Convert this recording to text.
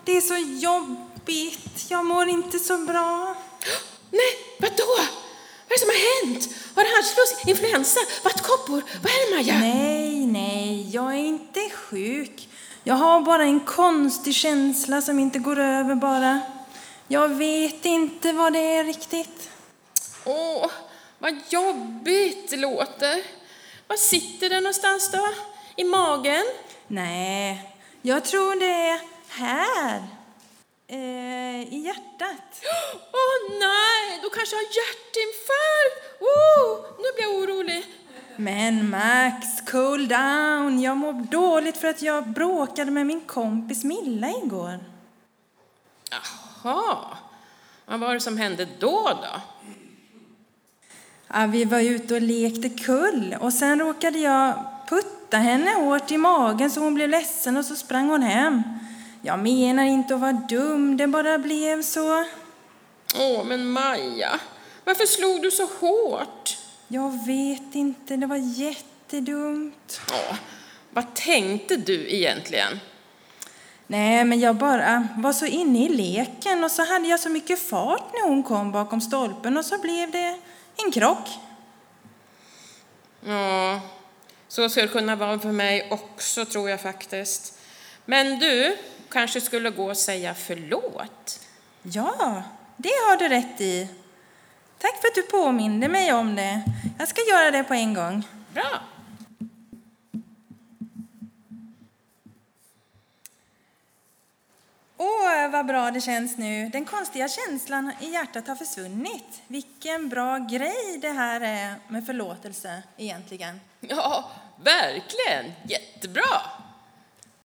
Det är så jobbigt. Jag mår inte så bra. Nej, vadå? Vad är det som har hänt? Har det halsfluss, influensa, vattkoppor? Vad är det, Maja? Nej, jag är inte sjuk. Jag har bara en konstig känsla som inte går över bara. Jag vet inte vad det är riktigt. Åh, vad jobbigt det låter. Var sitter det någonstans då? I magen? Nej, jag tror det är här. I hjärtat. Åh nej, då kanske jag har hjärtinfarkt. Nu blir jag orolig. Men Max, cool down. Jag mår dåligt för att jag bråkade med min kompis Milla igår. Jaha, vad var det som hände då? Ja, vi var ute och lekte kull och sen råkade jag putta henne hårt i magen så hon blev ledsen och så sprang hon hem. Jag menar inte att vara dum, det bara blev så. Åh, men Maja, varför slog du så hårt? Jag vet inte, det var jättedumt. Vad tänkte du egentligen? Nej, men jag bara var så inne i leken och så hade jag så mycket fart när hon kom bakom stolpen och så blev det en krock. Ja, så ska det kunna vara för mig också, tror jag faktiskt. Men du kanske skulle gå och säga förlåt. Ja, det har du rätt i. Tack för att du påminde mig om det. Jag ska göra det på en gång. Bra. Åh, vad bra det känns nu. Den konstiga känslan i hjärtat har försvunnit. Vilken bra grej det här är med förlåtelse egentligen. Ja, verkligen. Jättebra.